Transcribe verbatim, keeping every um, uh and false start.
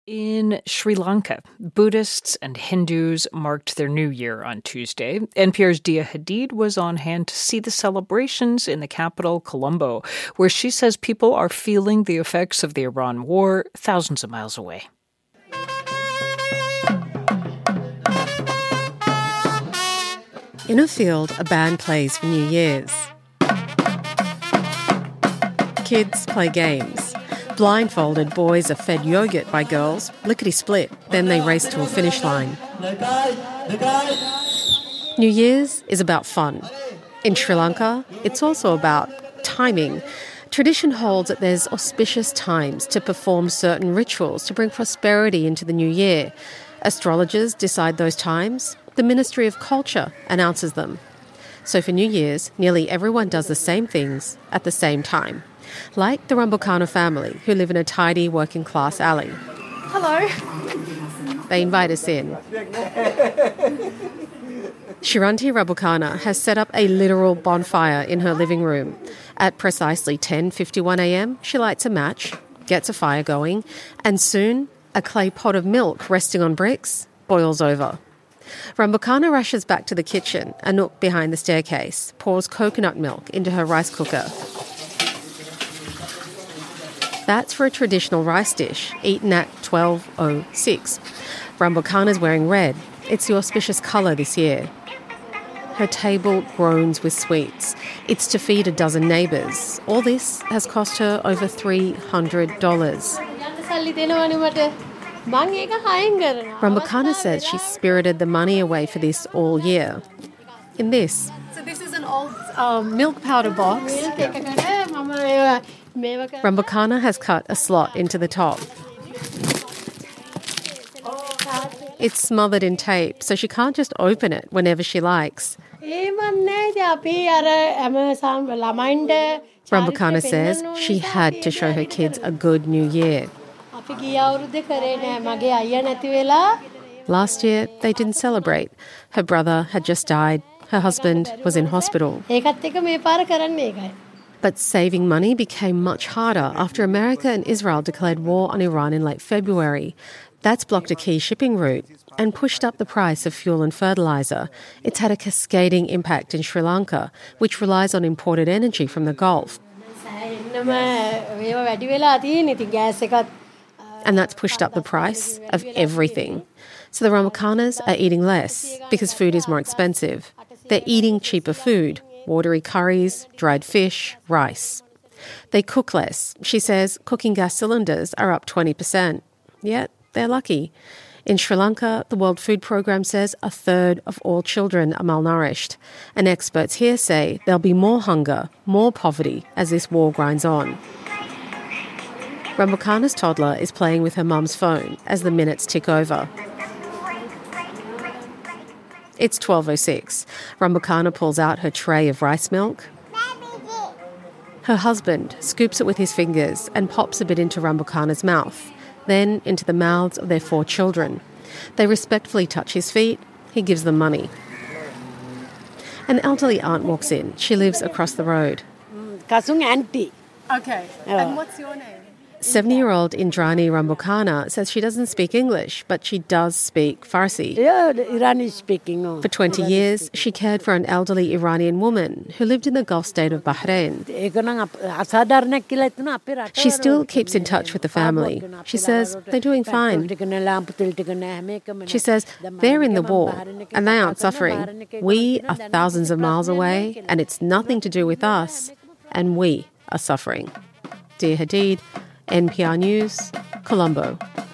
In Sri Lanka, Buddhists and Hindus marked their new year on Tuesday. N P R's Dia Hadid was on hand to see the celebrations in the capital, Colombo, where she says people are feeling the effects of the Iran war thousands of miles away. In a field, a band plays for New Year's. Kids play games. Blindfolded boys are fed yogurt by girls, lickety-split, then they race to a finish line. New Year's is about fun. In Sri Lanka, it's also about timing. Tradition holds that there's auspicious times to perform certain rituals to bring prosperity into the new year. Astrologers decide those times. The Ministry of Culture announces them. So for New Year's, nearly everyone does the same things at the same time. Like the Rambukana family, who live in a tidy working-class alley. Hello. They invite us in. Shiranti Rambukana has set up a literal bonfire in her living room. At precisely ten fifty-one a.m, she lights a match, gets a fire going, and soon a clay pot of milk resting on bricks boils over. Rambukana rushes back to the kitchen, a nook behind the staircase, pours coconut milk into her rice cooker. That's for a traditional rice dish, eaten at twelve oh six. Rambukana's wearing red. It's the auspicious colour this year. Her table groans with sweets. It's to feed a dozen neighbours. All this has cost her over three hundred dollars. Rambukana says she spirited the money away for this all year. In this. So this is an old um, milk powder box. Rambukana has cut a slot into the top. It's smothered in tape, so she can't just open it whenever she likes. Rambukana says she had to show her kids a good new year. Last year, they didn't celebrate. Her brother had just died. Her husband was in hospital. But saving money became much harder after America and Israel declared war on Iran in late February. That's blocked a key shipping route and pushed up the price of fuel and fertiliser. It's had a cascading impact in Sri Lanka, which relies on imported energy from the Gulf. And that's pushed up the price of everything. So the Rambukanas are eating less because food is more expensive. They're eating cheaper food, watery curries, dried fish, rice. They cook less. She says cooking gas cylinders are up twenty percent. Yet they're lucky. In Sri Lanka, the World Food Programme says a third of all children are malnourished. And experts here say there'll be more hunger, more poverty as this war grinds on. Rambukana's toddler is playing with her mum's phone as the minutes tick over. It's twelve oh six. Rambukana pulls out her tray of rice milk. Her husband scoops it with his fingers and pops a bit into Rambukana's mouth, then into the mouths of their four children. They respectfully touch his feet. He gives them money. An elderly aunt walks in. She lives across the road. Kasung auntie. Okay. And what's your name? seventy-year-old Indrani Rambukana says she doesn't speak English, but she does speak Farsi. Yeah, Iranian speaking. Oh. For twenty years, she cared for an elderly Iranian woman who lived in the Gulf state of Bahrain. She still keeps in touch with the family. She says they're doing fine. She says they're in the war and they aren't suffering. We are thousands of miles away and it's nothing to do with us, and we are suffering. Dia Hadid, N P R News, Colombo.